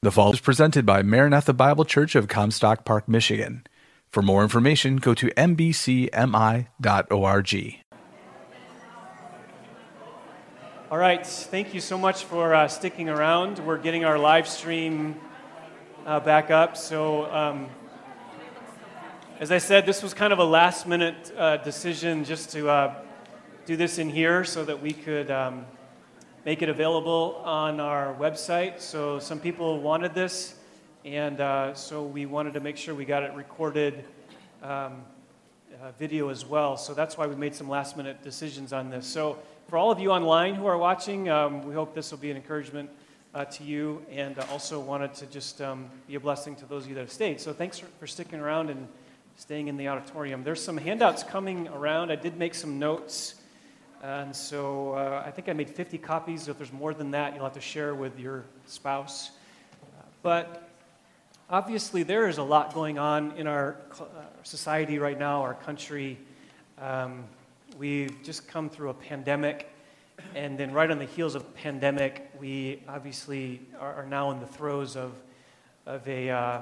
The fall is presented by Maranatha Bible Church of Comstock Park, Michigan. For more information, go to mbcmi.org. All right, thank you so much for sticking around. We're getting our live stream back up. So, as I said, this was kind of a last-minute decision just to do this in here so that we could make it available on our website. So some people wanted this, and so we wanted to make sure we got it recorded video as well. So that's why we made some last-minute decisions on this. So for all of you online who are watching, we hope this will be an encouragement to you, and also wanted to just be a blessing to those of you that have stayed. So thanks for sticking around and staying in the auditorium. There's some handouts coming around. I did make some notes, and so I think I made 50 copies. If there's more than that, you'll have to share with your spouse. But obviously, there is a lot going on in our society right now, our country. We've just come through a pandemic, and then right on the heels of the pandemic, we obviously are now in the throes of a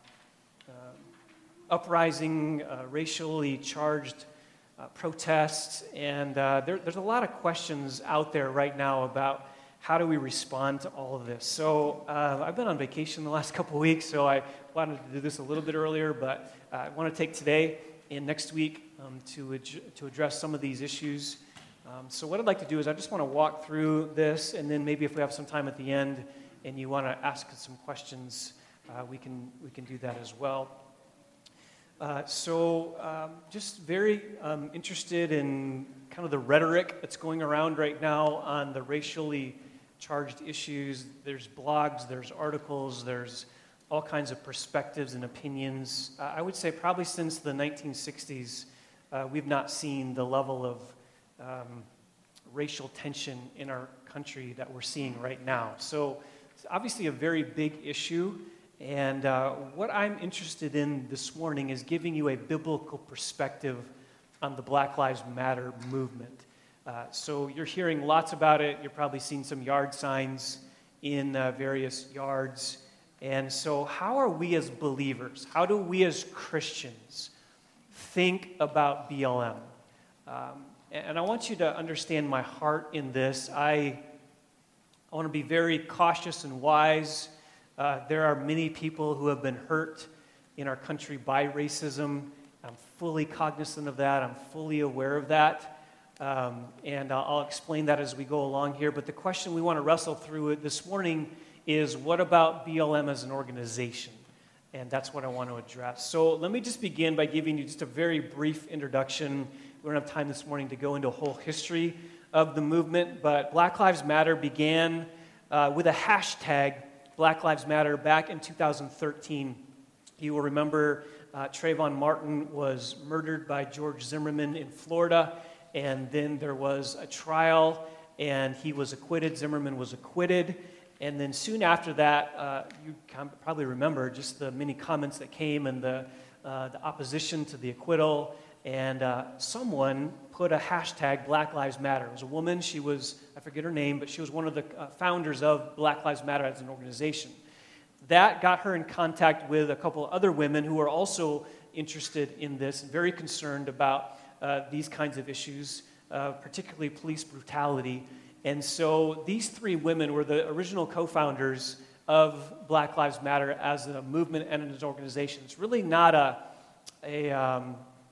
uprising, racially charged protests, and there's a lot of questions out there right now about how do we respond to all of this. So I've been on vacation the last couple of weeks, so I wanted to do this a little bit earlier, but I want to take today and next week to address some of these issues. So what I'd like to do is I just want to walk through this, and then maybe if we have some time at the end and you want to ask some questions, we can do that as well. Just very interested in kind of the rhetoric that's going around right now on the racially charged issues. There's blogs, there's articles, there's all kinds of perspectives and opinions. I would say probably since the 1960s, we've not seen the level of racial tension in our country that we're seeing right now. So it's obviously a very big issue. And what I'm interested in this morning is giving you a biblical perspective on the Black Lives Matter movement. So you're hearing lots about it. You're probably seeing some yard signs in various yards. And so how are we as believers, how do we as Christians think about BLM? And I want you to understand my heart in this. I want to be very cautious and wise. There are many people who have been hurt in our country by racism. I'm fully cognizant of that. I'm fully aware of that. And I'll explain that as we go along here. But the question we want to wrestle through this morning is, what about BLM as an organization? And that's what I want to address. So let me just begin by giving you just a very brief introduction. We don't have time this morning to go into a whole history of the movement, but Black Lives Matter began with a hashtag, Black Lives Matter, back in 2013. You will remember Trayvon Martin was murdered by George Zimmerman in Florida, and then there was a trial, and he was acquitted. Zimmerman was acquitted. And then soon after that, you probably remember just the many comments that came and the opposition to the acquittal. And someone put a hashtag, Black Lives Matter. It was a woman. She was, I forget her name, but she was one of the founders of Black Lives Matter as an organization. That got her in contact with a couple of other women who were also interested in this and very concerned about these kinds of issues, particularly police brutality. And so these three women were the original co-founders of Black Lives Matter as a movement and as an organization. It's really not a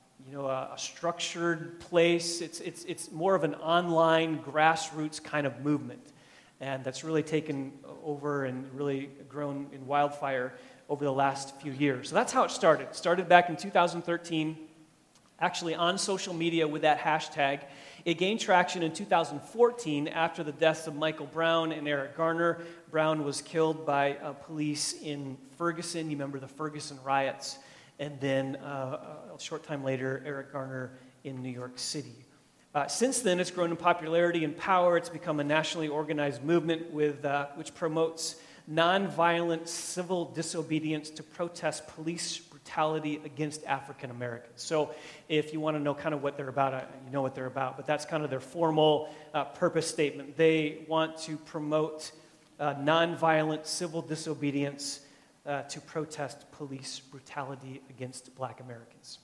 structured place. It's more of an online grassroots kind of movement, and that's really taken over and really grown in wildfire over the last few years. So that's how it started. It started back in 2013, actually on social media with that hashtag. It gained traction in 2014 after the deaths of Michael Brown and Eric Garner. Brown was killed by police in Ferguson. You remember the Ferguson riots. And then a short time later, Eric Garner in New York City. Since then, it's grown in popularity and power. It's become a nationally organized movement which promotes nonviolent civil disobedience to protest police brutality against African Americans. So if you want to know kind of what they're about, you know what they're about, but that's kind of their formal purpose statement. They want to promote nonviolent civil disobedience to protest police brutality against Black Americans.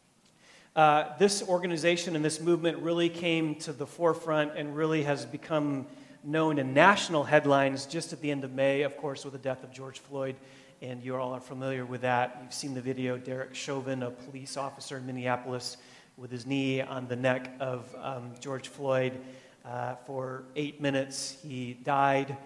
This organization and this movement really came to the forefront and really has become known in national headlines just at the end of May, of course, with the death of George Floyd, and you all are familiar with that. You've seen the video, Derek Chauvin, a police officer in Minneapolis, with his knee on the neck of George Floyd for 8 minutes. He died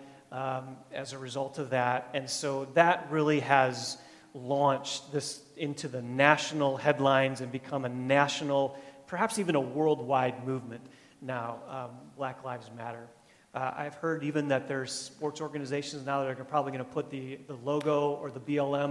as a result of that, and so that really has launched this into the national headlines and become a national, perhaps even a worldwide movement now, Black Lives Matter. I've heard even that there's sports organizations now that are probably going to put the logo or the BLM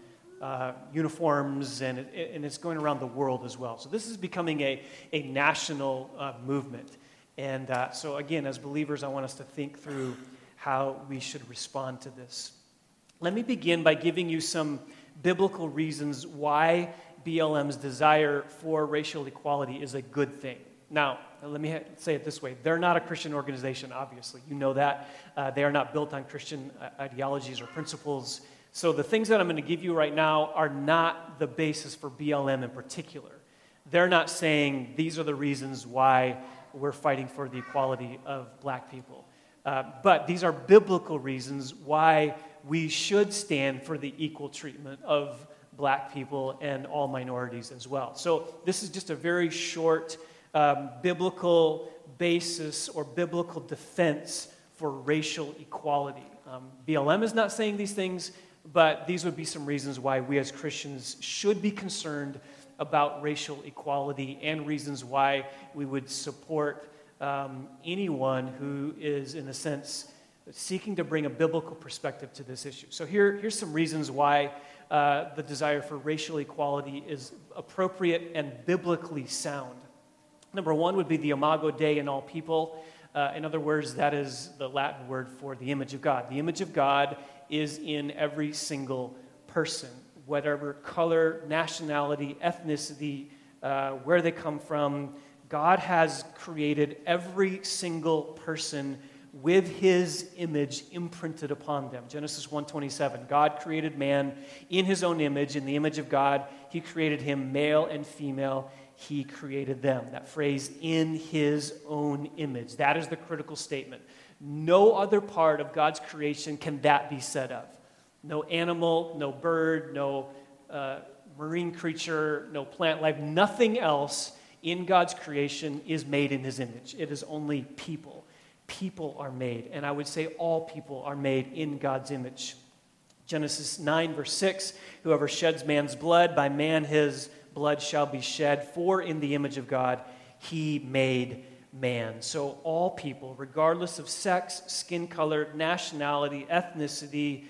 on uniforms, and it's going around the world as well. So this is becoming a national movement. And so again, as believers, I want us to think through how we should respond to this. Let me begin by giving you some biblical reasons why BLM's desire for racial equality is a good thing. Now, let me say it this way. They're not a Christian organization, obviously. You know that. They are not built on Christian ideologies or principles. So the things that I'm going to give you right now are not the basis for BLM in particular. They're not saying these are the reasons why we're fighting for the equality of Black people. But these are biblical reasons why we should stand for the equal treatment of Black people and all minorities as well. So this is just a very short biblical basis or biblical defense for racial equality. BLM is not saying these things, but these would be some reasons why we as Christians should be concerned about racial equality and reasons why we would support anyone who is, in a sense, seeking to bring a biblical perspective to this issue. So here's some reasons why the desire for racial equality is appropriate and biblically sound. Number one would be the Imago Dei in all people. In other words, that is the Latin word for the image of God. The image of God is in every single person, whatever color, nationality, ethnicity, where they come from. God has created every single person with his image imprinted upon them. Genesis 1:27, God created man in his own image. In the image of God, he created him, male and female. He created them. That phrase, in his own image, that is the critical statement. No other part of God's creation can that be said of. No animal, no bird, no marine creature, no plant life, nothing else in God's creation is made in his image. It is only people. People are made, and I would say all people are made in God's image. Genesis 9, verse 6, whoever sheds man's blood, by man his blood shall be shed, for in the image of God he made man. So all people, regardless of sex, skin color, nationality, ethnicity,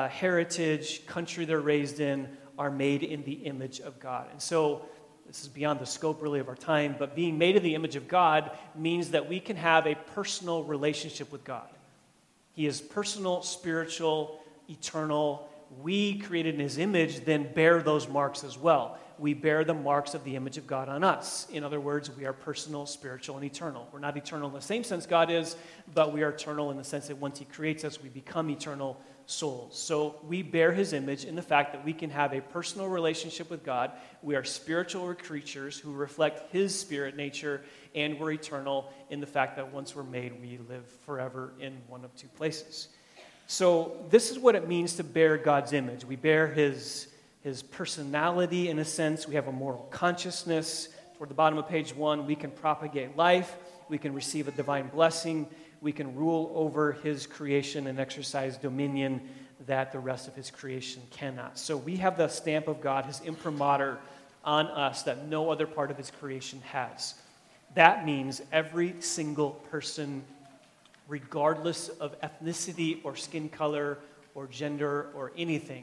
heritage, country they're raised in, are made in the image of God. And so this is beyond the scope really of our time, but being made in the image of God means that we can have a personal relationship with God. He is personal, spiritual, eternal. We, created in his image, then bear those marks as well. We bear the marks of the image of God on us. In other words, we are personal, spiritual, and eternal. We're not eternal in the same sense God is, but we are eternal in the sense that once he creates us, we become eternal souls. So we bear his image in the fact that we can have a personal relationship with God. We are spiritual creatures who reflect his spirit nature, and we're eternal in the fact that once we're made, we live forever in one of two places. So this is what it means to bear God's image. We bear his personality in a sense. We have a moral consciousness. Toward the bottom of page 1, we can propagate life. We can receive a divine blessing. We can rule over his creation and exercise dominion that the rest of his creation cannot. So we have the stamp of God, his imprimatur, on us that no other part of his creation has. That means every single person, regardless of ethnicity or skin color or gender or anything,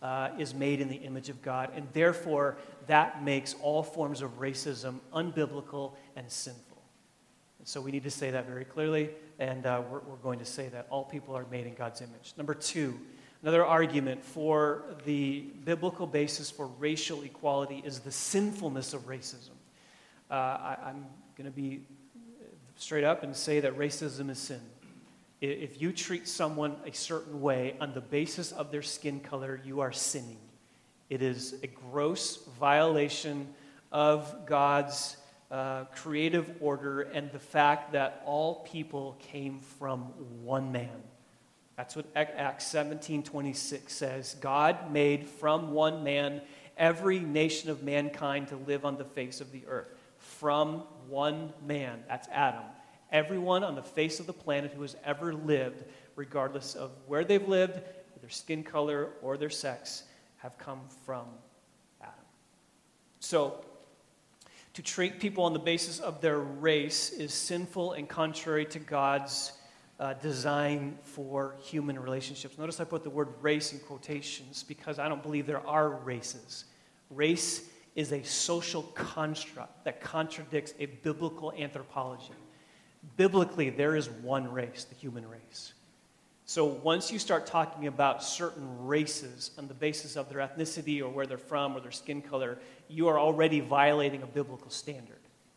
is made in the image of God. And therefore, that makes all forms of racism unbiblical and sinful. And so we need to say that very clearly, and we're going to say that all people are made in God's image. Number 2, another argument for the biblical basis for racial equality is the sinfulness of racism. I'm going to be straight up and say that racism is sin. If you treat someone a certain way on the basis of their skin color, you are sinning. It is a gross violation of God's creative order and the fact that all people came from one man. That's what Acts 17:26 says. God made from one man every nation of mankind to live on the face of the earth. From one man, that's Adam. Everyone on the face of the planet who has ever lived, regardless of where they've lived, their skin color, or their sex, have come from Adam. So, to treat people on the basis of their race is sinful and contrary to God's design for human relationships. Notice I put the word race in quotations because I don't believe there are races. Race is a social construct that contradicts a biblical anthropology. Biblically, there is one race, the human race. So once you start talking about certain races on the basis of their ethnicity or where they're from or their skin color, you are already violating a biblical standard.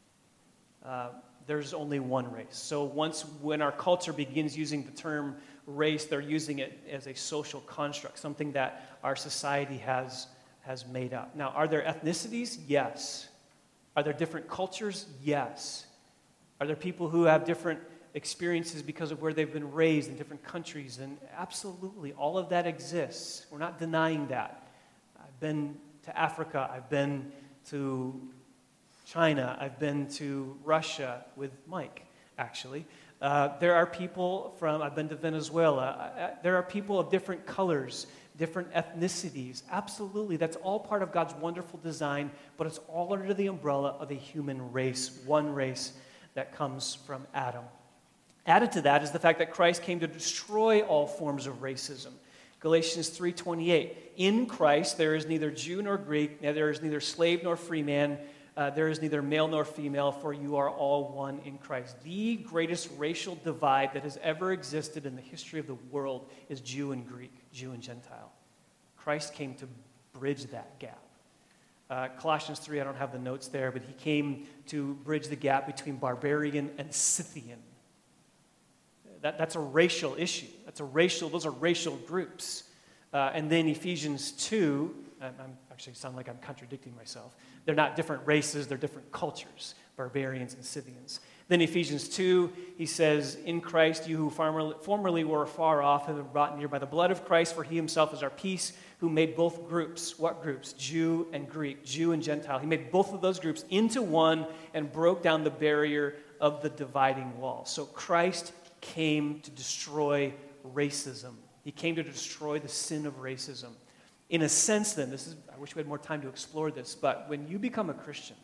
There's only one race. So when our culture begins using the term race, they're using it as a social construct, something that our society has made up. Now, are there ethnicities? Yes. Are there different cultures? Yes. Are there people who have different experiences because of where they've been raised in different countries? And absolutely, all of that exists. We're not denying that. I've been to Africa. I've been to China. I've been to Russia with Mike, actually. There are people I've been to Venezuela. There are people of different colors, different ethnicities. Absolutely, that's all part of God's wonderful design, but it's all under the umbrella of a human race, one race that comes from Adam. Added to that is the fact that Christ came to destroy all forms of racism. Galatians 3:28, in Christ there is neither Jew nor Greek, there is neither slave nor free man, there is neither male nor female, for you are all one in Christ. The greatest racial divide that has ever existed in the history of the world is Jew and Greek, Jew and Gentile. Christ came to bridge that gap. Colossians 3, I don't have the notes there, but he came to bridge the gap between barbarian and Scythian. That's a racial issue. Those are racial groups. And then Ephesians 2, I'm actually sound like I'm contradicting myself. They're not different races, they're different cultures, barbarians and Scythians. Then Ephesians 2, he says, in Christ, you who formerly were far off have been brought near by the blood of Christ, for he himself is our peace, who made both groups. What groups? Jew and Greek, Jew and Gentile. He made both of those groups into one and broke down the barrier of the dividing wall. So Christ came to destroy racism. He came to destroy the sin of racism. In a sense, then, I wish we had more time to explore this, but when you become a Christian,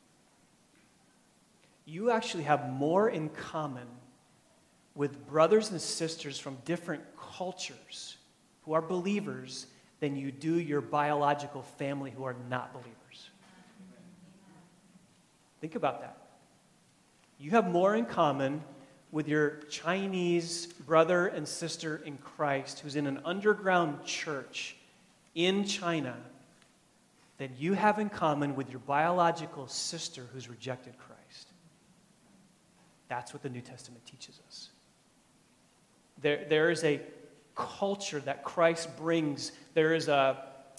you actually have more in common with brothers and sisters from different cultures who are believers than you do your biological family who are not believers. Think about that. You have more in common with your Chinese brother and sister in Christ who's in an underground church in China than you have in common with your biological sister who's rejected Christ. That's what the New Testament teaches us. There is a culture that Christ brings. There is a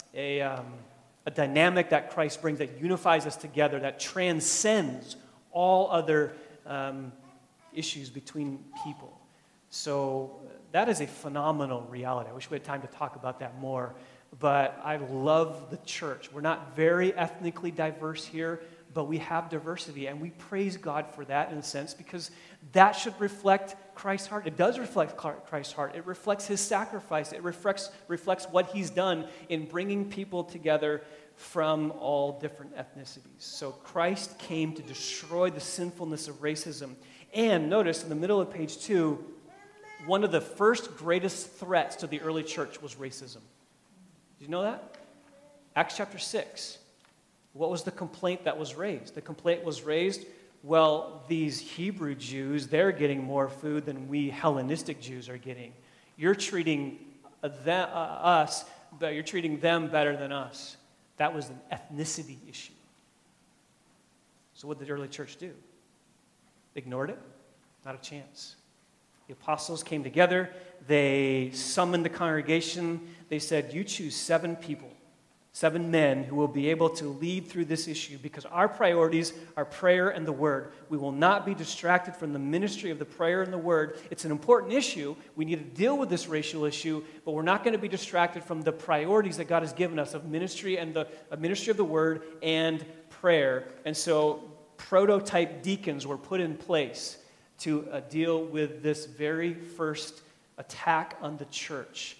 dynamic that Christ brings that unifies us together, that transcends all other issues between people. So that is a phenomenal reality. I wish we had time to talk about that more. But I love the church. We're not very ethnically diverse here, but we have diversity, and we praise God for that in a sense because that should reflect Christ's heart. It does reflect Christ's heart. It reflects his sacrifice. It reflects what he's done in bringing people together from all different ethnicities. So Christ came to destroy the sinfulness of racism. And notice in the middle of page 2, one of the first greatest threats to the early church was racism. Did you know that? Acts chapter 6. What was the complaint that was raised? The complaint was raised, well, these Hebrew Jews, they're getting more food than we Hellenistic Jews are getting. You're treating us, but you're treating them better than us. That was an ethnicity issue. So what did the early church do? Ignored it? Not a chance. The apostles came together. They summoned the congregation. They said, you choose 7 people, 7 men who will be able to lead through this issue because our priorities are prayer and the word. We will not be distracted from the ministry of the prayer and the word. It's an important issue. We need to deal with this racial issue, but we're not going to be distracted from the priorities that God has given us of ministry and the ministry of the word and prayer. And so prototype deacons were put in place to deal with this very first attack on the church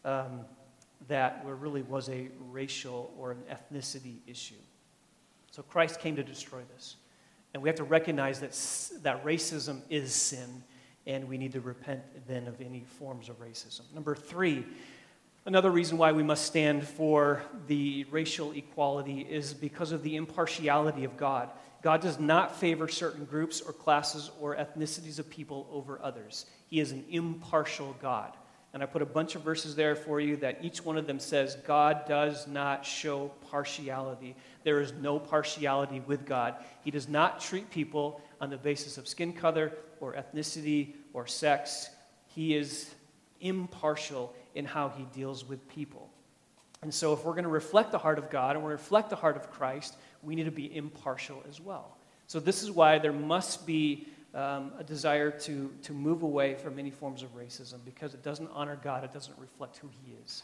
that really was a racial or an ethnicity issue. So Christ came to destroy this. And we have to recognize that racism is sin, and we need to repent then of any forms of racism. Number 3, another reason why we must stand for the racial equality is because of the impartiality of God. God does not favor certain groups or classes or ethnicities of people over others. He is an impartial God. And I put a bunch of verses there for you that each one of them says God does not show partiality. There is no partiality with God. He does not treat people on the basis of skin color or ethnicity or sex. He is impartial in how he deals with people. And so if we're going to reflect the heart of God and we're going to reflect the heart of Christ, we need to be impartial as well. So this is why there must be a desire to move away from any forms of racism because it doesn't honor God, it doesn't reflect who he is.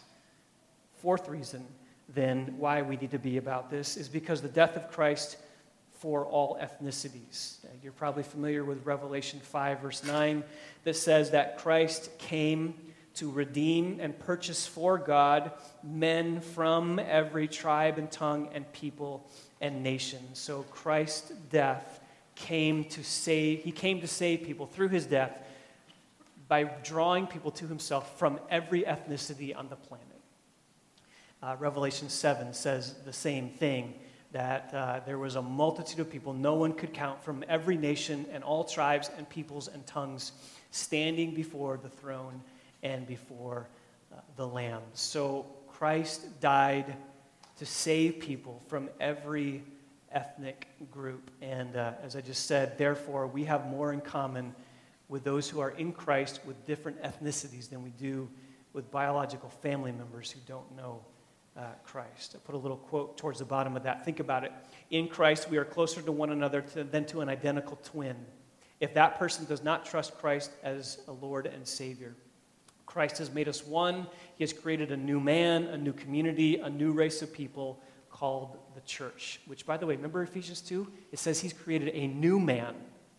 4th reason, then, why we need to be about this is because the death of Christ for all ethnicities. You're probably familiar with Revelation 5, verse 9, that says that Christ came to redeem and purchase for God men from every tribe and tongue and people and nation. So Christ's death came to save people through his death by drawing people to himself from every ethnicity on the planet. Revelation 7 says the same thing, that there was a multitude of people no one could count from every nation and all tribes and peoples and tongues standing before the throne and before the Lamb. So Christ died to save people from every ethnic group. And as I just said, therefore, we have more in common with those who are in Christ with different ethnicities than we do with biological family members who don't know Christ. I put a little quote towards the bottom of that. Think about it. In Christ, we are closer to one another than to an identical twin. If that person does not trust Christ as a Lord and Savior, Christ has made us one. He has created a new man, a new community, a new race of people called the church, which, by the way, remember Ephesians 2? It says he's created a new man.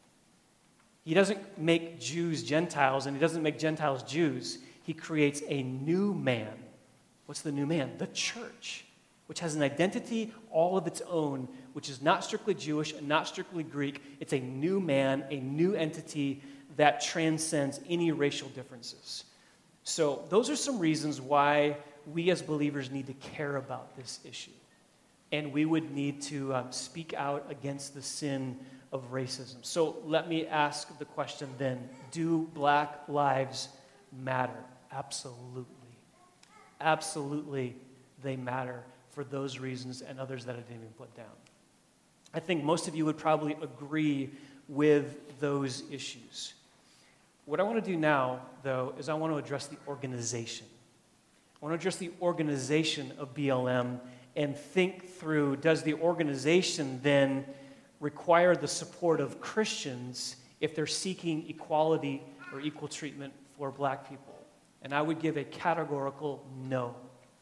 He doesn't make Jews Gentiles, and he doesn't make Gentiles Jews. He creates a new man. What's the new man? The church, which has an identity all of its own, which is not strictly Jewish and not strictly Greek. It's a new man, a new entity that transcends any racial differences. So those are some reasons why we as believers need to care about this issue. And we would need to speak out against the sin of racism. So let me ask the question then, do Black lives matter? Absolutely. Absolutely, they matter for those reasons and others that I didn't even put down. I think most of you would probably agree with those issues. What I want to do now, though, is I want to address the organization. I want to address the organization of BLM and think through, does the organization then require the support of Christians if they're seeking equality or equal treatment for Black people? And I would give a categorical no.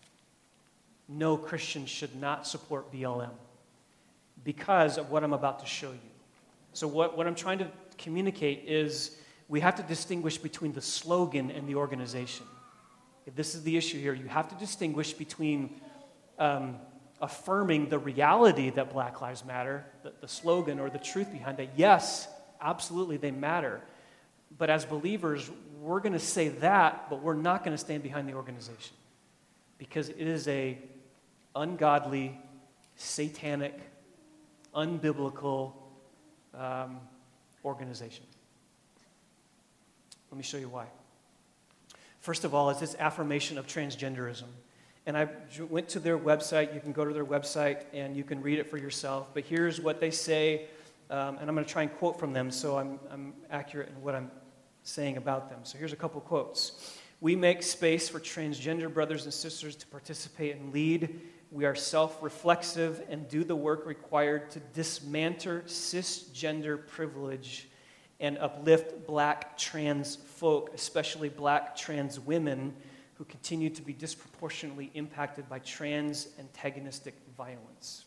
No Christian should not support BLM because of what I'm about to show you. So what I'm trying to communicate is we have to distinguish between the slogan and the organization. If this is the issue here, you have to distinguish between affirming the reality that Black Lives Matter, the slogan or the truth behind it. Yes, absolutely, they matter. But as believers, we're going to say that, but we're not going to stand behind the organization because it is a ungodly, satanic, unbiblical organization. Let me show you why. First of all, it's this affirmation of transgenderism. And I went to their website. You can go to their website and you can read it for yourself. But here's what they say, and I'm going to try and quote from them so I'm accurate in what I'm saying about them. So here's a couple quotes. We make space for transgender brothers and sisters to participate and lead. We are self-reflexive and do the work required to dismantle cisgender privilege and uplift black trans folk, especially black trans women who continue to be disproportionately impacted by trans antagonistic violence.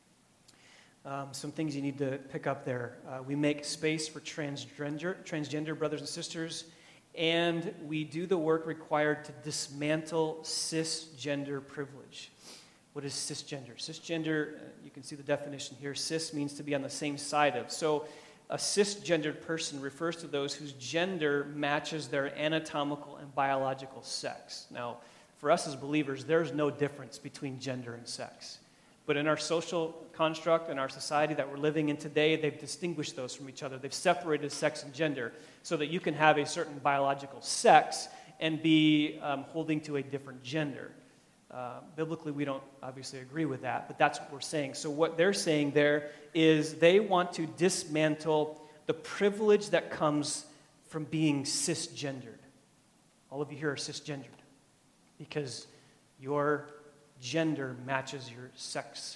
Some things you need to pick up there. We make space for transgender brothers and sisters, and we do the work required to dismantle cisgender privilege. What is cisgender? Cisgender, you can see the definition here. Cis means to be on the same side of. So a cisgendered person refers to those whose gender matches their anatomical and biological sex. Now, for us as believers, there's no difference between gender and sex. But in our social construct, in our society that we're living in today, they've distinguished those from each other. They've separated sex and gender so that you can have a certain biological sex and be holding to a different gender. Biblically, we don't obviously agree with that, but that's what we're saying. So what they're saying there is they want to dismantle the privilege that comes from being cisgendered. All of you here are cisgendered because your gender matches your sex.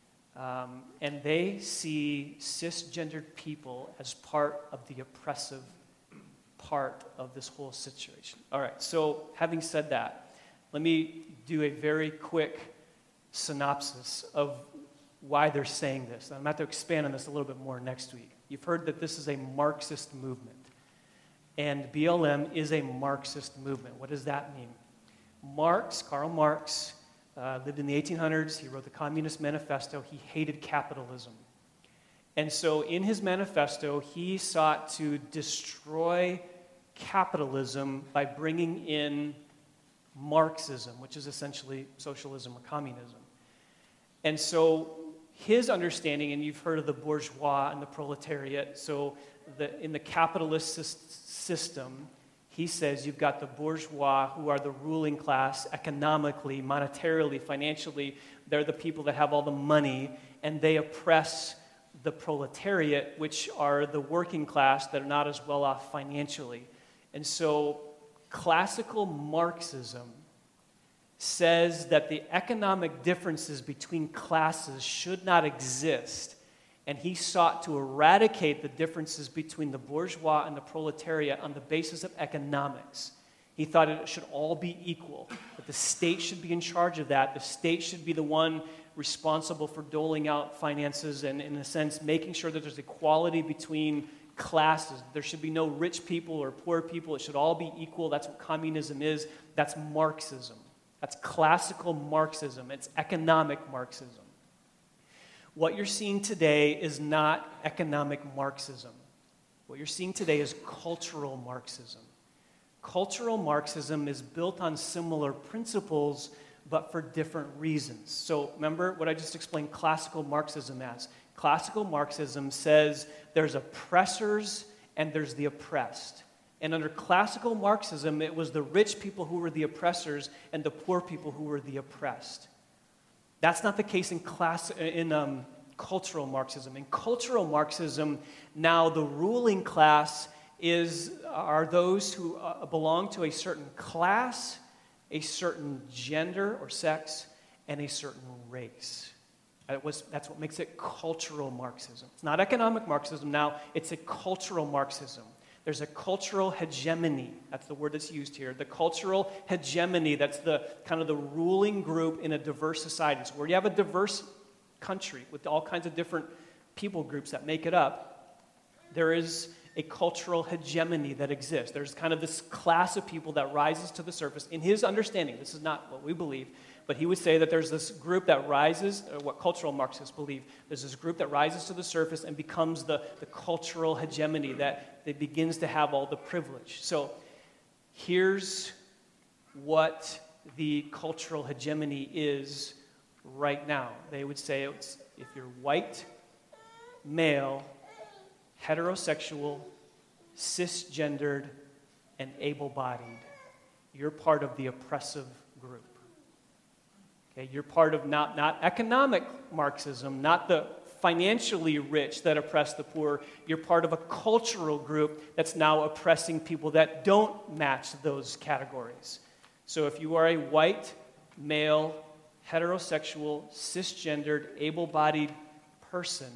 And they see cisgendered people as part of the oppressive part of this whole situation. All right, so having said that, let me do a very quick synopsis of why they're saying this. I'm going to have to expand on this a little bit more next week. You've heard that this is a Marxist movement, and BLM is a Marxist movement. What does that mean? Karl Marx, lived in the 1800s. He wrote the Communist Manifesto. He hated capitalism. And so in his manifesto, he sought to destroy capitalism by bringing in Marxism, which is essentially socialism or communism. And so his understanding, and you've heard of the bourgeois and the proletariat, so in the capitalist system, he says you've got the bourgeois who are the ruling class economically, monetarily, financially. They're the people that have all the money, and they oppress the proletariat, which are the working class that are not as well off financially. And so classical Marxism says that the economic differences between classes should not exist, and he sought to eradicate the differences between the bourgeois and the proletariat on the basis of economics. He thought it should all be equal, that the state should be in charge of that. The state should be the one responsible for doling out finances and, in a sense, making sure that there's equality between classes. There should be no rich people or poor people. It should all be equal. That's what communism is. That's Marxism. That's classical Marxism. It's economic Marxism. What you're seeing today is not economic Marxism. What you're seeing today is cultural Marxism. Cultural Marxism is built on similar principles, but for different reasons. So remember what I just explained classical Marxism as. Classical Marxism says there's oppressors and there's the oppressed. And under classical Marxism, it was the rich people who were the oppressors and the poor people who were the oppressed. That's not the case in cultural Marxism. In cultural Marxism, now the ruling class are those who belong to a certain class, a certain gender or sex, and a certain race. That's what makes it cultural Marxism. It's not economic Marxism now, it's a cultural Marxism. There's a cultural hegemony. That's the word that's used here. The cultural hegemony, that's the kind of the ruling group in a diverse society. So where you have a diverse country with all kinds of different people groups that make it up, there is a cultural hegemony that exists. There's kind of this class of people that rises to the surface. In his understanding, this is not what we believe, but he would say that there's this group that rises, or what cultural Marxists believe, there's this group that rises to the surface and becomes the cultural hegemony that begins to have all the privilege. So here's what the cultural hegemony is right now. They would say it's if you're white, male, heterosexual, cisgendered, and able-bodied, you're part of the oppressive group. Okay, you're part of not economic Marxism, not the financially rich that oppress the poor. You're part of a cultural group that's now oppressing people that don't match those categories. So if you are a white, male, heterosexual, cisgendered, able-bodied person,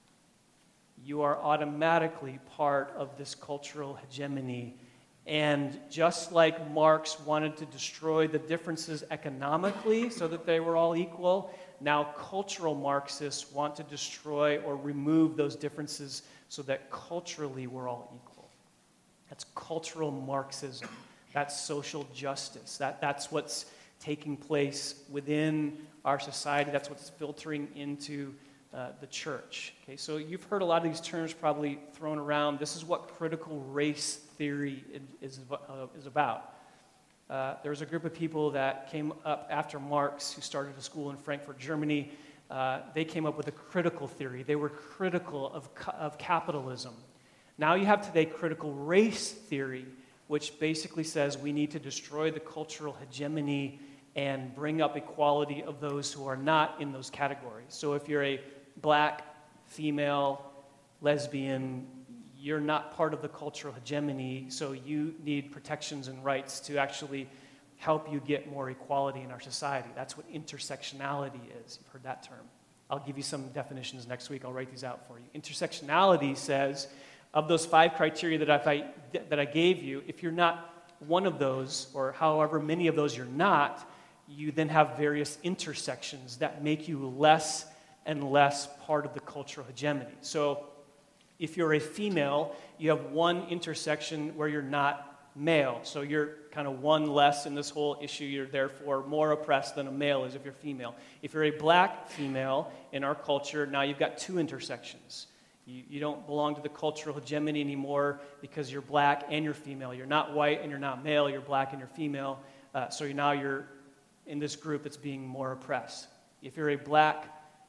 you are automatically part of this cultural hegemony. And just like Marx wanted to destroy the differences economically so that they were all equal, now cultural Marxists want to destroy or remove those differences so that culturally we're all equal. That's cultural Marxism. That's social justice. That's what's taking place within our society. That's what's filtering into the church. Okay, so you've heard a lot of these terms probably thrown around. This is what critical race theory is about. There was a group of people that came up after Marx who started a school in Frankfurt, Germany. They came up with a critical theory. They were critical of capitalism. Now you have today critical race theory, which basically says we need to destroy the cultural hegemony and bring up equality of those who are not in those categories. So if you're a black, female, lesbian, you're not part of the cultural hegemony, so you need protections and rights to actually help you get more equality in our society. That's what intersectionality is. You've heard that term. I'll give you some definitions next week. I'll write these out for you. Intersectionality says, of those 5 criteria that I gave you, if you're not one of those, or however many of those you're not, you then have various intersections that make you less and less part of the cultural hegemony. So if you're a female, you have one intersection where you're not male. So you're kind of one less in this whole issue. You're therefore more oppressed than a male is if you're female. If you're a black female in our culture, now you've got 2 intersections. You don't belong to the cultural hegemony anymore because you're black and you're female. You're not white and you're not male. You're black and you're female. So now you're in this group that's being more oppressed. If you're a black,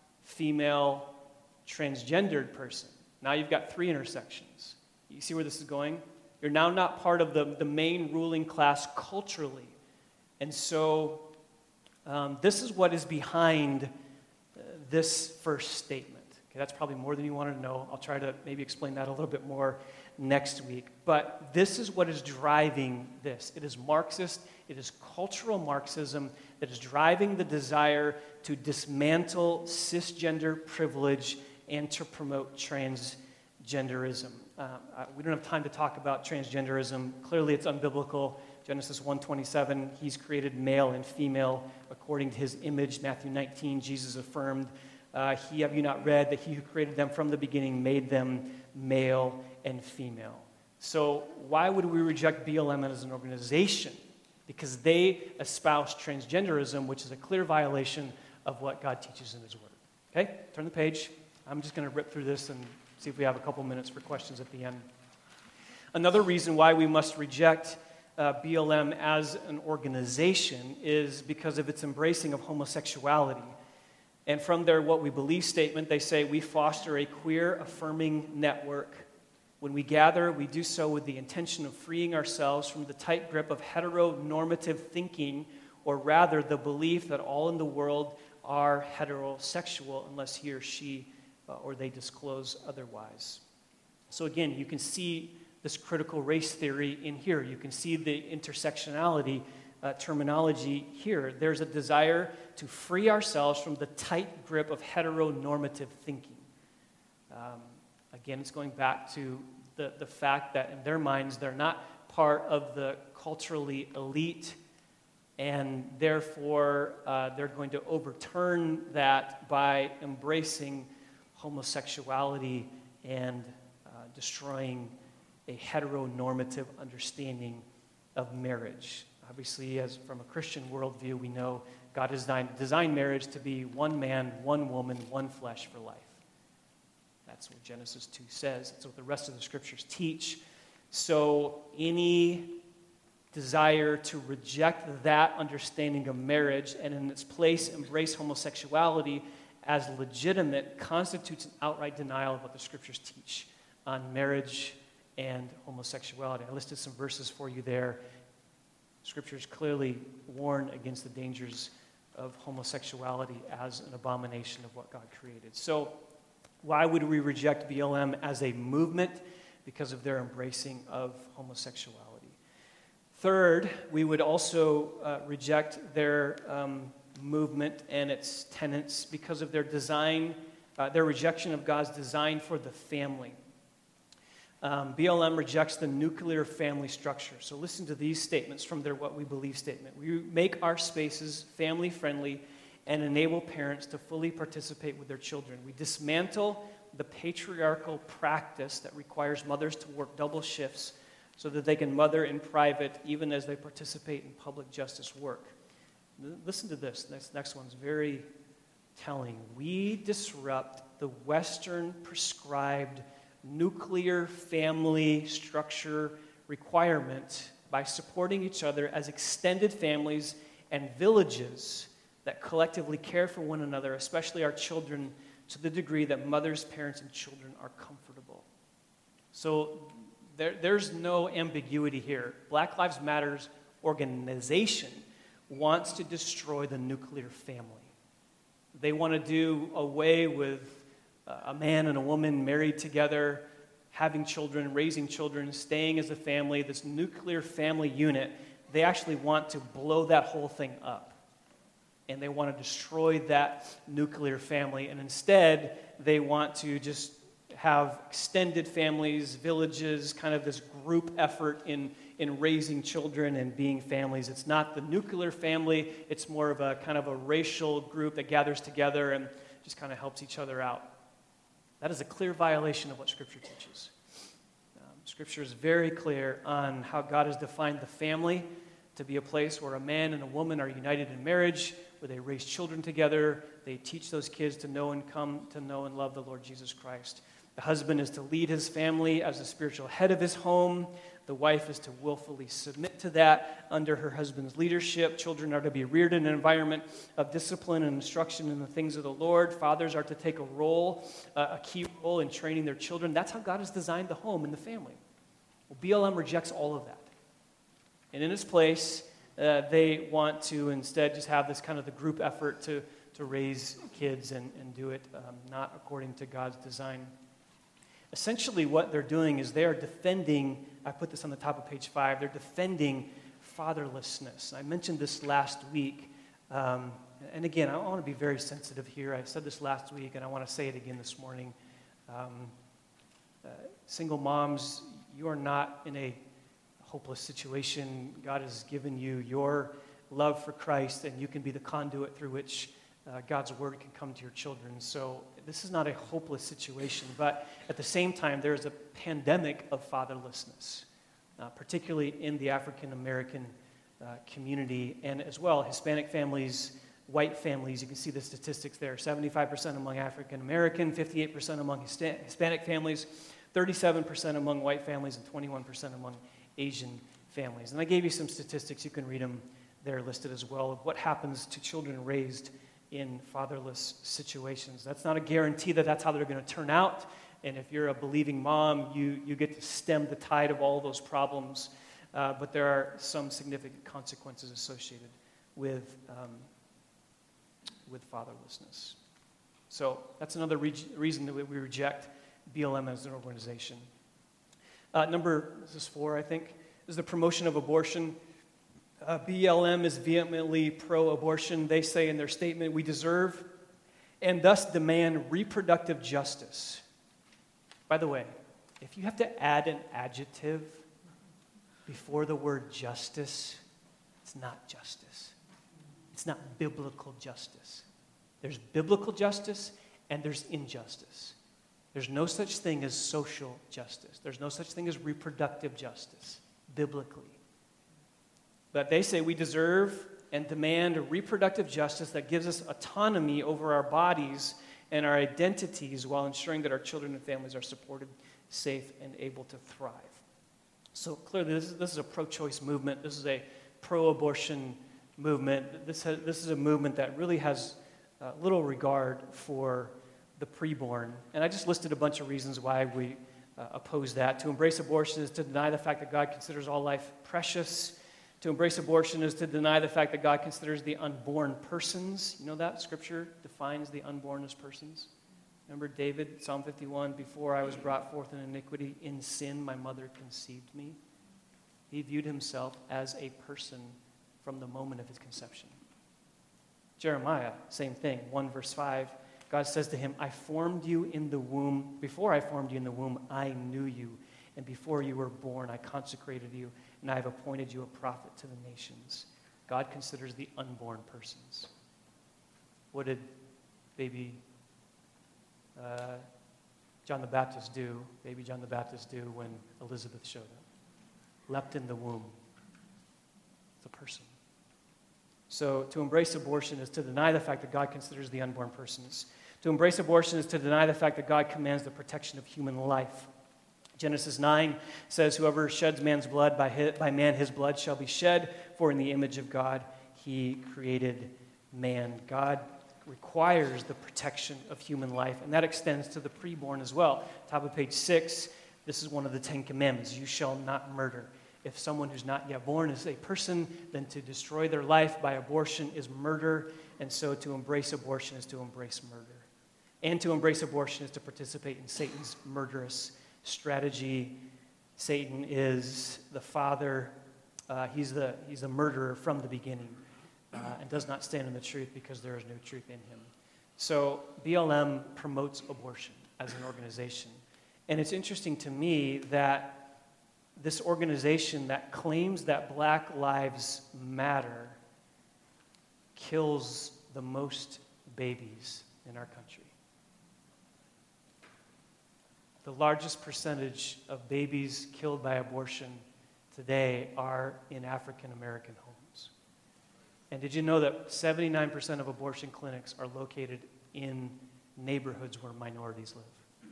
female, transgendered person, now you've got 3 intersections. You see where this is going? You're now not part of the main ruling class culturally. And so this is what is behind this first statement. Okay, that's probably more than you want to know. I'll try to maybe explain that a little bit more next week. But this is what is driving this. It is Marxist. It is cultural Marxism that is driving the desire to dismantle cisgender privilege and to promote transgenderism. We don't have time to talk about transgenderism. Clearly, it's unbiblical. Genesis 1:27, he's created male and female according to his image. Matthew 19, Jesus affirmed, have you not read that he who created them from the beginning made them male and female? So why would we reject BLM as an organization? Because they espouse transgenderism, which is a clear violation of what God teaches in his word. Okay, turn the page. I'm just going to rip through this and see if we have a couple minutes for questions at the end. Another reason why we must reject BLM as an organization is because of its embracing of homosexuality. And from their what we believe statement, they say, we foster a queer affirming network. When we gather, we do so with the intention of freeing ourselves from the tight grip of heteronormative thinking, or rather the belief that all in the world are heterosexual unless he or she or they disclose otherwise. So again, you can see this critical race theory in here. You can see the intersectionality terminology here. There's a desire to free ourselves from the tight grip of heteronormative thinking. Again, it's going back to the fact that in their minds, they're not part of the culturally elite, and therefore they're going to overturn that by embracing homosexuality and destroying a heteronormative understanding of marriage. Obviously, as from a Christian worldview, we know God has designed marriage to be one man, one woman, one flesh for life. That's what Genesis 2 says. That's what the rest of the scriptures teach. So any desire to reject that understanding of marriage and in its place embrace homosexuality as legitimate constitutes an outright denial of what the scriptures teach on marriage and homosexuality. I listed some verses for you there. Scriptures clearly warn against the dangers of homosexuality as an abomination of what God created. So Why would we reject BLM as a movement? Because of their embracing of homosexuality. Third, we would also reject their movement and its tenets because of their design, their rejection of God's design for the family. BLM rejects the nuclear family structure. So listen to these statements from their What We Believe statement. We make our spaces family-friendly and enable parents to fully participate with their children. We dismantle the patriarchal practice that requires mothers to work double shifts so that they can mother in private even as they participate in public justice work. Listen to this. This next one's very telling. We disrupt the Western prescribed nuclear family structure requirement by supporting each other as extended families and villages that collectively care for one another, especially our children, to the degree that mothers, parents, and children are comfortable. So there's no ambiguity here. Black Lives Matter's organization wants to destroy the nuclear family. They want to do away with a man and a woman married together, having children, raising children, staying as a family, this nuclear family unit. They actually want to blow that whole thing up. And they want to destroy that nuclear family. And instead, they want to just have extended families, villages, kind of this group effort in raising children and being families. It's not the nuclear family. It's more of a kind of a racial group that gathers together and just kind of helps each other out. That is a clear violation of what Scripture teaches. Scripture is very clear on how God has defined the family to be a place where a man and a woman are united in marriage, where they raise children together, they teach those kids to know and come to know and love the Lord Jesus Christ. The husband is to lead his family as the spiritual head of his home. The wife is to willfully submit to that under her husband's leadership. Children are to be reared in an environment of discipline and instruction in the things of the Lord. Fathers are to take a key role in training their children. That's how God has designed the home and the family. Well, BLM rejects all of that. And in its place, they want to instead just have this kind of the group effort to raise kids and do it not according to God's design. Essentially what they're doing is they are defending, I put this on the top of page 5, they're defending fatherlessness. I mentioned this last week, and again, I want to be very sensitive here. I said this last week, and I want to say it again this morning. Single moms, you are not in a hopeless situation. God has given you your love for Christ, and you can be the conduit through which God's word can come to your children. So this is not a hopeless situation, but at the same time, there is a pandemic of fatherlessness, particularly in the African American community, and as well Hispanic families, white families. You can see the statistics there: 75% among African American, 58% among Hispanic families, 37% among white families, and 21% among Asian families. And I gave you some statistics. You can read them there listed as well of what happens to children raised in fatherless situations. That's not a guarantee that that's how they're going to turn out. And if you're a believing mom, you get to stem the tide of all those problems. But there are some significant consequences associated with fatherlessness. So that's another reason that we reject BLM as an organization. This is 4, I think, is the promotion of abortion. BLM is vehemently pro-abortion. They say in their statement, we deserve and thus demand reproductive justice. By the way, if you have to add an adjective before the word justice, it's not justice. It's not biblical justice. There's biblical justice and there's injustice. There's no such thing as social justice. There's no such thing as reproductive justice, biblically. But they say we deserve and demand a reproductive justice that gives us autonomy over our bodies and our identities while ensuring that our children and families are supported, safe, and able to thrive. So clearly this is a pro-choice movement. This is a pro-abortion movement. This is a movement that really has little regard for the preborn. And I just listed a bunch of reasons why we oppose that. To embrace abortion is to deny the fact that God considers all life precious. To embrace abortion is to deny the fact that God considers the unborn persons. You know that? Scripture defines the unborn as persons. Remember David, Psalm 51, before I was brought forth in iniquity, in sin my mother conceived me. He viewed himself as a person from the moment of his conception. Jeremiah, same thing, 1 verse 5. God says to him, I formed you in the womb. Before I formed you in the womb, I knew you. And before you were born, I consecrated you, and I have appointed you a prophet to the nations. God considers the unborn persons. What did baby John the Baptist do, baby John the Baptist do when Elizabeth showed up? Leapt in the womb. It's a person. So to embrace abortion is to deny the fact that God considers the unborn persons. To embrace abortion is to deny the fact that God commands the protection of human life. Genesis 9 says, whoever sheds man's blood, by man his blood shall be shed, for in the image of God he created man. God requires the protection of human life, and that extends to the preborn as well. Top of page 6, this is one of the 10 commandments. You shall not murder. If someone who's not yet born is a person, then to destroy their life by abortion is murder, and so to embrace abortion is to embrace murder. And to embrace abortion is to participate in Satan's murderous strategy. Satan is the father. He's the murderer from the beginning and does not stand in the truth because there is no truth in him. So BLM promotes abortion as an organization. And it's interesting to me that this organization that claims that Black Lives Matter kills the most babies in our country. The largest percentage of babies killed by abortion today are in African American homes. And did you know that 79% of abortion clinics are located in neighborhoods where minorities live?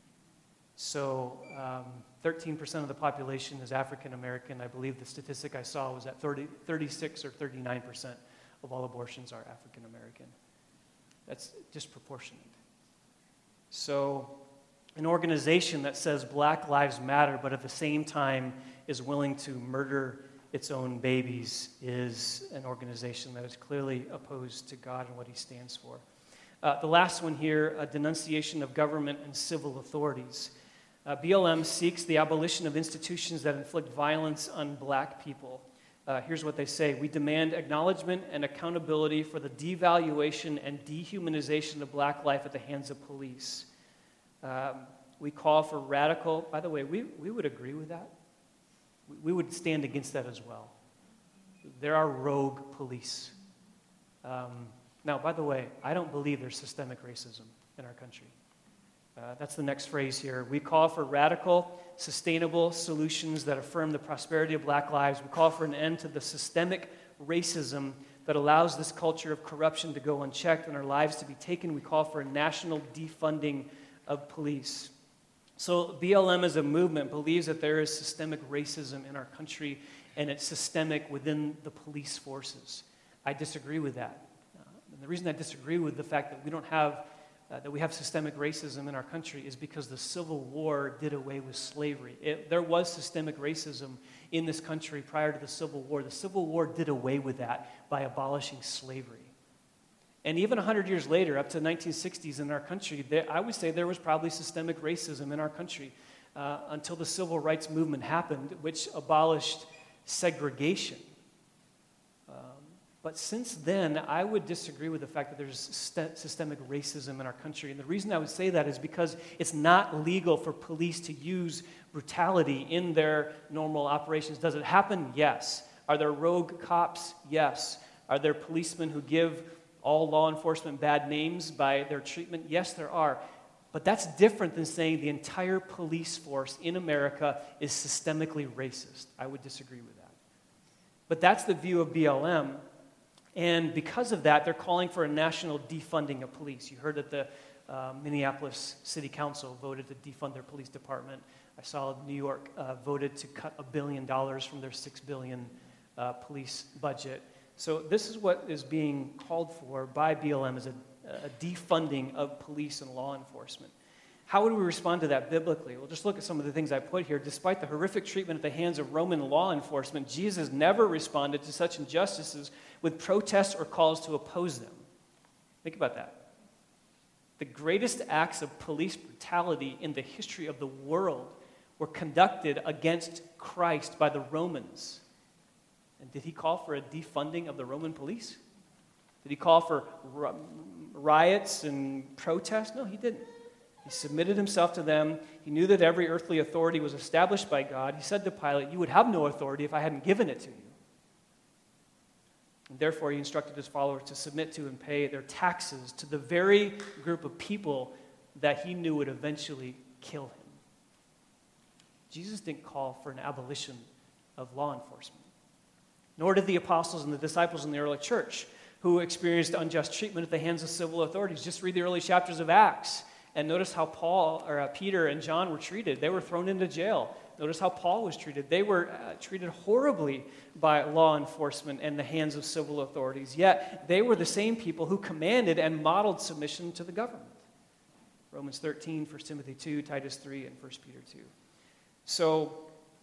So 13% of the population is African American. I believe the statistic I saw was that 36 or 39% of all abortions are African American. That's disproportionate. So an organization that says Black Lives Matter, but at the same time is willing to murder its own babies, is an organization that is clearly opposed to God and what he stands for. The last one here, a denunciation of government and civil authorities. BLM seeks the abolition of institutions that inflict violence on Black people. Here's what they say. We demand acknowledgement and accountability for the devaluation and dehumanization of Black life at the hands of police. We call for radical, by the way, we would agree with that. We would stand against that as well. There are rogue police. Now, by the way, I don't believe there's systemic racism in our country. That's the next phrase here. We call for radical, sustainable solutions that affirm the prosperity of Black lives. We call for an end to the systemic racism that allows this culture of corruption to go unchecked and our lives to be taken. We call for a national defunding of police. So BLM as a movement believes that there is systemic racism in our country, and it's systemic within the police forces. I disagree with that. And the reason I disagree with the fact that we have systemic racism in our country is because the Civil War did away with slavery. There was systemic racism in this country prior to the Civil War. The Civil War did away with that by abolishing slavery. And even 100 years later, up to the 1960s in our country, I would say there was probably systemic racism in our country until the Civil Rights Movement happened, which abolished segregation. But since then, I would disagree with the fact that there's systemic racism in our country. And the reason I would say that is because it's not legal for police to use brutality in their normal operations. Does it happen? Yes. Are there rogue cops? Yes. Are there policemen who give all law enforcement bad names by their treatment? Yes, there are. But that's different than saying the entire police force in America is systemically racist. I would disagree with that. But that's the view of BLM. And because of that, they're calling for a national defunding of police. You heard that the Minneapolis City Council voted to defund their police department. I saw New York voted to cut $1 billion from their $6 billion police budget. So this is what is being called for by BLM as a defunding of police and law enforcement. How would we respond to that biblically? Well, just look at some of the things I put here. Despite the horrific treatment at the hands of Roman law enforcement, Jesus never responded to such injustices with protests or calls to oppose them. Think about that. The greatest acts of police brutality in the history of the world were conducted against Christ by the Romans. And did he call for a defunding of the Roman police? Did he call for riots and protests? No, he didn't. He submitted himself to them. He knew that every earthly authority was established by God. He said to Pilate, "You would have no authority if I hadn't given it to you." And therefore, he instructed his followers to submit to and pay their taxes to the very group of people that he knew would eventually kill him. Jesus didn't call for an abolition of law enforcement, nor did the apostles and the disciples in the early church who experienced unjust treatment at the hands of civil authorities. Just read the early chapters of Acts and notice how Peter and John were treated. They were thrown into jail. Notice how Paul was treated. They were treated horribly by law enforcement and the hands of civil authorities. Yet they were the same people who commanded and modeled submission to the government. Romans 13, 1 Timothy 2, Titus 3, and 1 Peter 2. So,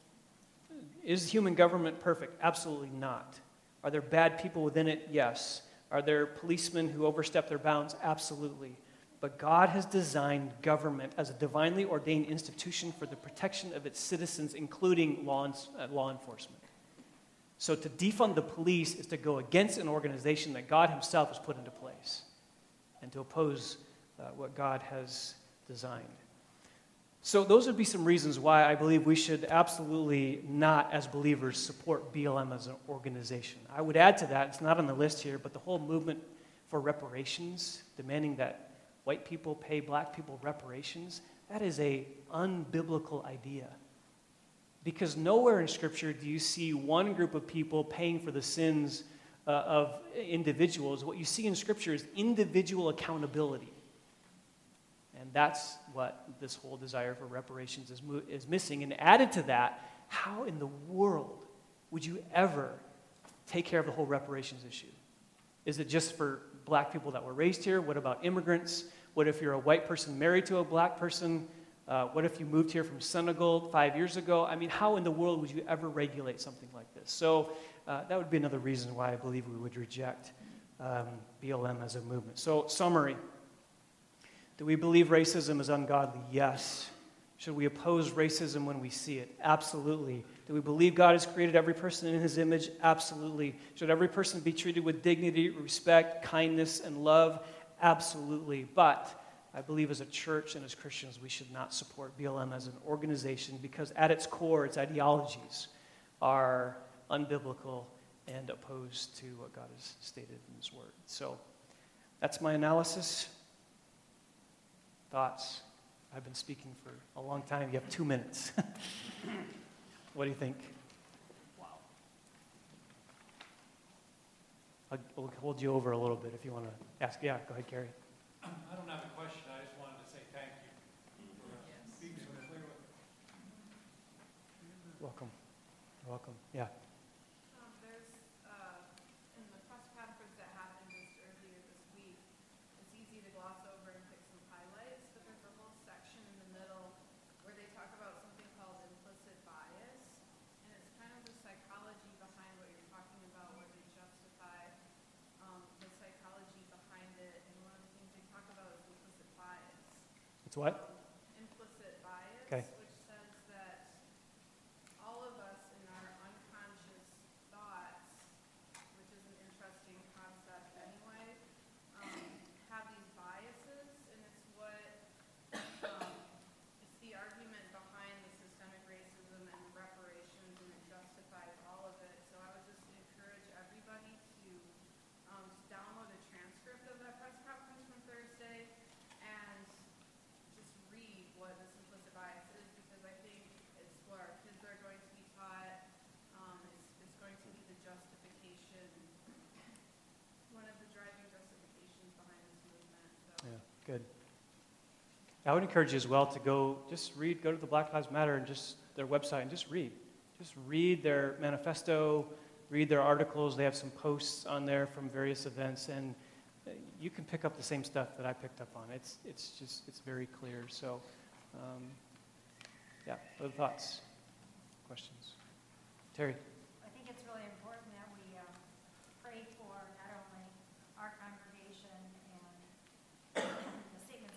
is human government perfect? Absolutely not. Are there bad people within it? Yes. Are there policemen who overstep their bounds? Absolutely. But God has designed government as a divinely ordained institution for the protection of its citizens, including law enforcement. So to defund the police is to go against an organization that God himself has put into place and to oppose what God has designed. So those would be some reasons why I believe we should absolutely not, as believers, support BLM as an organization. I would add to that, it's not on the list here, but the whole movement for reparations, demanding that white people pay black people reparations, that is an unbiblical idea. Because nowhere in Scripture do you see one group of people paying for the sins of individuals. What you see in Scripture is individual accountability. And that's what this whole desire for reparations is missing. And added to that, how in the world would you ever take care of the whole reparations issue? Is it just for black people that were raised here? What about immigrants? What if you're a white person married to a black person? What if you moved here from Senegal 5 years ago? I mean, how in the world would you ever regulate something like this? So that would be another reason why I believe we would reject BLM as a movement. So, summary. Do we believe racism is ungodly? Yes. Should we oppose racism when we see it? Absolutely. Do we believe God has created every person in his image? Absolutely. Should every person be treated with dignity, respect, kindness, and love? Absolutely. But I believe as a church and as Christians, we should not support BLM as an organization because at its core, its ideologies are unbiblical and opposed to what God has stated in his word. So that's my analysis. Thoughts? I've been speaking for a long time. You have 2 minutes. What do you think? Wow. I'll hold you over a little bit if you want to ask. Yeah, go ahead, Gary. I don't have a question. I just wanted to say thank you for being so clear with it. Welcome. You're welcome. Yeah. There's, in the press conference that happened just earlier this week, it's easy to gloss over and pick some highlights, but there's a whole section in the middle where they talk about something called implicit bias, and it's kind of the psychology behind what you're talking about, where they justify the psychology behind it, and one of the things they talk about is implicit bias. It's what? Implicit bias, Okay. which says that all of us in our unconscious thoughts, which is an interesting concept anyway, have these biases, and it's what, it's the argument behind the systemic racism and reparations, and it justifies all of it. So I would just encourage everybody to download a transcript of that press conference from Thursday and just read what this implicit bias is, because I think it's what our kids are going to be taught. It's going to be the justification, one of the driving justifications behind this movement. So. Yeah, good. I would encourage you as well to go to the Black Lives Matter and just their website and just read. Just read their manifesto, read their articles. They have some posts on there from various events, and you can pick up the same stuff that I picked up on. It's very clear. So, yeah, other thoughts, questions? Terry? I think it's really important that we pray for not only our congregation and the state of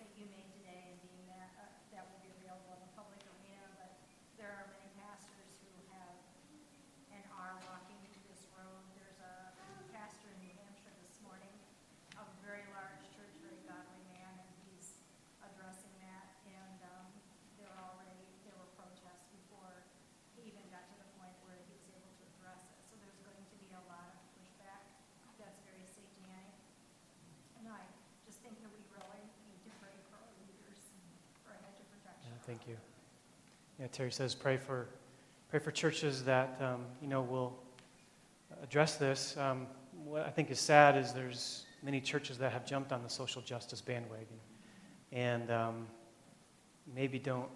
Thank you. Yeah, Terry says pray for churches that will address this. What I think is sad is there's many churches that have jumped on the social justice bandwagon and maybe don't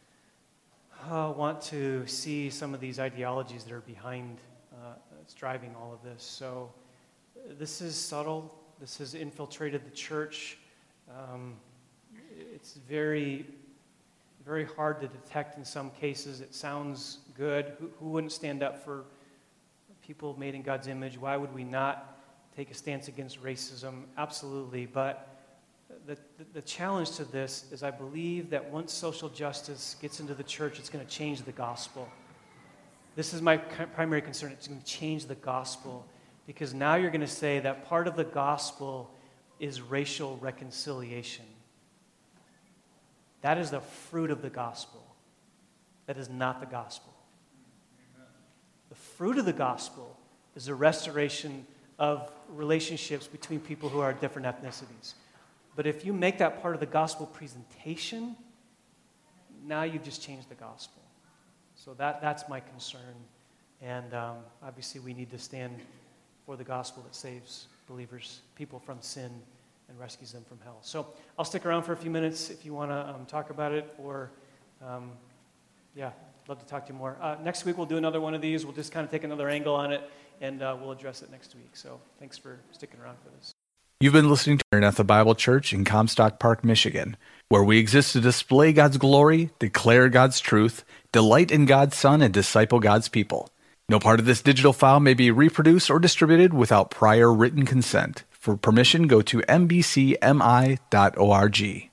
want to see some of these ideologies that are behind that's driving all of this. So this is subtle. This has infiltrated the church. It's very, very hard to detect in some cases. It sounds good. Who wouldn't stand up for people made in God's image? Why would we not take a stance against racism? Absolutely. But the challenge to this is I believe that once social justice gets into the church, it's going to change the gospel. This is my primary concern. It's going to change the gospel because now you're going to say that part of the gospel is racial reconciliation. That is the fruit of the gospel. That is not the gospel. The fruit of the gospel is the restoration of relationships between people who are different ethnicities. But if you make that part of the gospel presentation, now you've just changed the gospel. So that's my concern. And obviously we need to stand for the gospel that saves believers, people from sin, and rescues them from hell. So I'll stick around for a few minutes if you want to talk about it, or love to talk to you more. Next week we'll do another one of these. We'll just kind of take another angle on it, and we'll address it next week. So thanks for sticking around for this. You've been listening to Maranatha Bible Church in Comstock Park, Michigan, where we exist to display God's glory, declare God's truth, delight in God's Son, and disciple God's people. No part of this digital file may be reproduced or distributed without prior written consent. For permission, go to mbcmi.org.